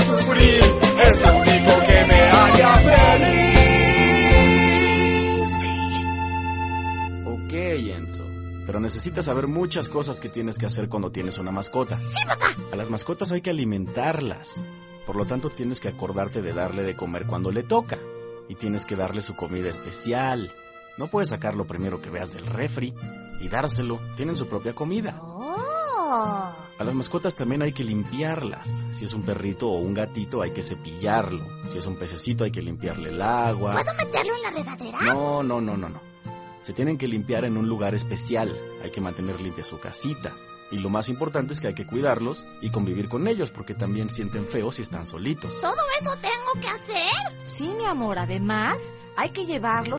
sufrir, es lo único que me haría feliz. Ok, Enzo. Pero necesitas saber muchas cosas que tienes que hacer cuando tienes una mascota. ¡Sí, papá! A las mascotas hay que alimentarlas. Por lo tanto, tienes que acordarte de darle de comer cuando le toca. Y tienes que darle su comida especial. No puedes sacar lo primero que veas del refri y dárselo. Tienen su propia comida. ¡Oh! A las mascotas también hay que limpiarlas. Si es un perrito o un gatito, hay que cepillarlo. Si es un pececito, hay que limpiarle el agua. ¿Puedo meterlo en la regadera? No. Se tienen que limpiar en un lugar especial. Hay que mantener limpia su casita. Y lo más importante es que hay que cuidarlos y convivir con ellos, porque también sienten feo si están solitos. ¿Todo eso tengo que hacer? Sí, mi amor, además hay que llevarlos